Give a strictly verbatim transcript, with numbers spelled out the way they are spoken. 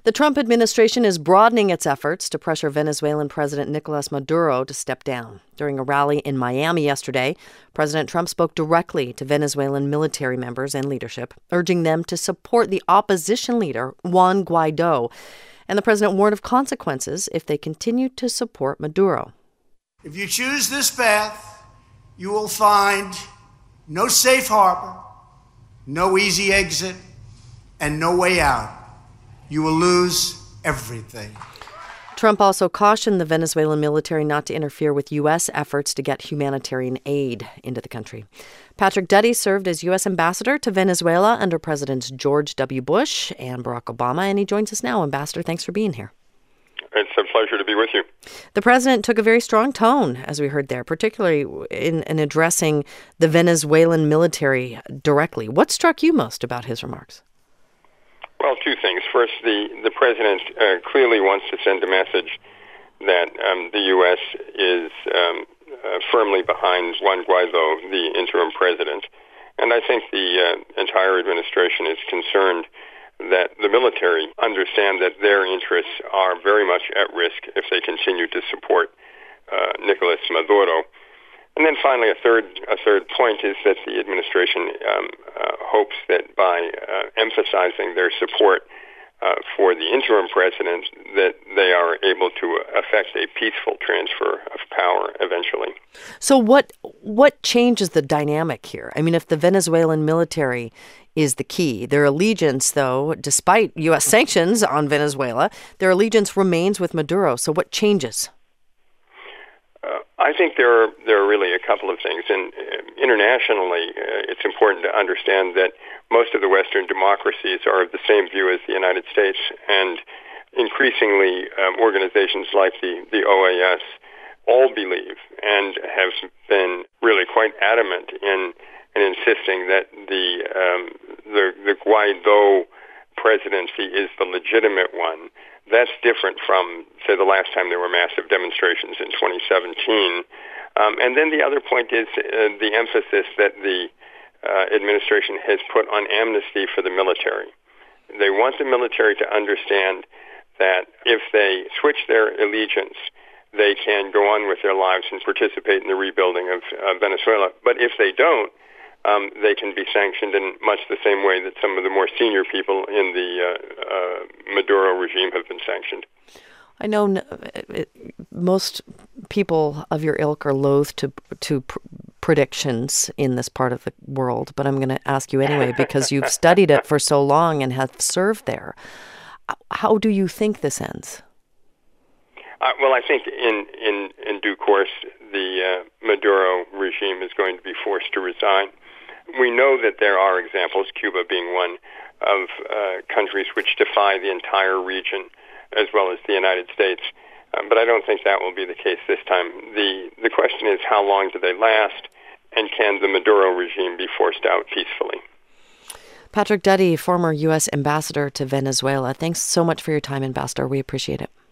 The Trump administration is broadening its efforts to pressure Venezuelan President Nicolas Maduro to step down. During a rally in Miami yesterday, President Trump spoke directly to Venezuelan military members and leadership, urging them to support the opposition leader, Juan Guaido. And the president warned of consequences if they continued to support Maduro. If you choose this path, you will find no safe harbor, no easy exit, and no way out. You will lose everything. Trump also cautioned the Venezuelan military not to interfere with U S efforts to get humanitarian aid into the country. Patrick Duddy served as U S ambassador to Venezuela under Presidents George W. Bush and Barack Obama, and he joins us now. Ambassador, thanks for being here. It's a pleasure to be with you. The president took a very strong tone, as we heard there, particularly in, in addressing the Venezuelan military directly. What struck you most about his remarks? Well, two things. First, the, the president uh, clearly wants to send a message that um, the U S is um, uh, firmly behind Juan Guaido, the interim president. And I think the uh, entire administration is concerned that the military understand that their interests are very much at risk if they continue to support uh, Nicolas Maduro. And then finally, a third a third point is that the administration um, uh, hopes that by uh, emphasizing their support uh, for the interim president, that they are able to effect a peaceful transfer of power eventually. So what what changes the dynamic here? I mean, if the Venezuelan military is the key, their allegiance, though, despite U S sanctions on Venezuela, their allegiance remains with Maduro. So what changes? Uh, I think there are there are really a couple of things, and uh, internationally, uh, it's important to understand that most of the Western democracies are of the same view as the United States, and increasingly, um, organizations like the the O A S all believe and have been really quite adamant in in insisting that the um, the the Guaido presidency is the legitimate one. That's different from, say, the last time there were massive demonstrations in twenty seventeen. Um, and then the other point is uh, the emphasis that the uh, administration has put on amnesty for the military. They want the military to understand that if they switch their allegiance, they can go on with their lives and participate in the rebuilding of uh, Venezuela. But if they don't, Um, they can be sanctioned in much the same way that some of the more senior people in the uh, uh, Maduro regime have been sanctioned. I know n- it, most people of your ilk are loath to to pr- predictions in this part of the world, but I'm going to ask you anyway because you've studied it for so long and have served there. How do you think this ends? Uh, well, I think in, in, in due course, the uh, Maduro regime is going to be forced to resign. We know that there are examples, Cuba being one, of uh, countries which defy the entire region as well as the United States. Um, but I don't think that will be the case this time. The, the question is, how long do they last, and can the Maduro regime be forced out peacefully? Patrick Duddy, former U S ambassador to Venezuela. Thanks so much for your time, Ambassador. We appreciate it.